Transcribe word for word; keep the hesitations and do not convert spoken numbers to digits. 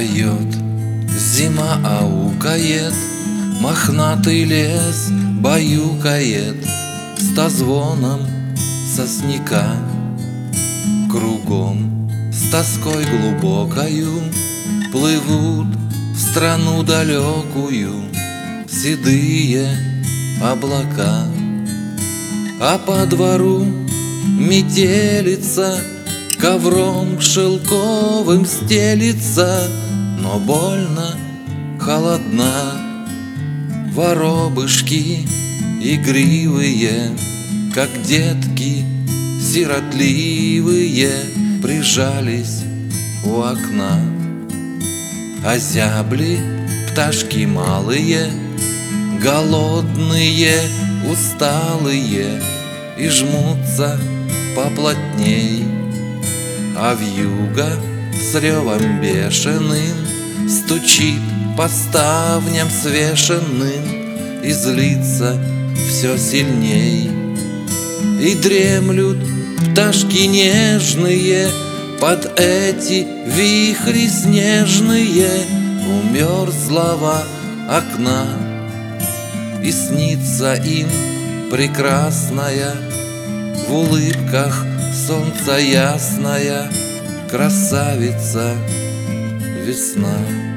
поет, зима аукает, мохнатый лес баюкает стозвоном сосняка. Кругом с тоской глубокою плывут в страну далекую седые облака. А по двору метелица ковром шелковым стелится, но больно холодна. Воробышки игривые, как детки сиротливые, прижались у окна. А зябли пташки малые, голодные, усталые, и жмутся поплотней. А вьюга с ревом бешеным стучит по ставням свешенным и злится все сильней. И дремлют пташки нежные под эти вихри снежные у мерзлого окна. И снится им прекрасная, в улыбках солнца ясная красавица весна.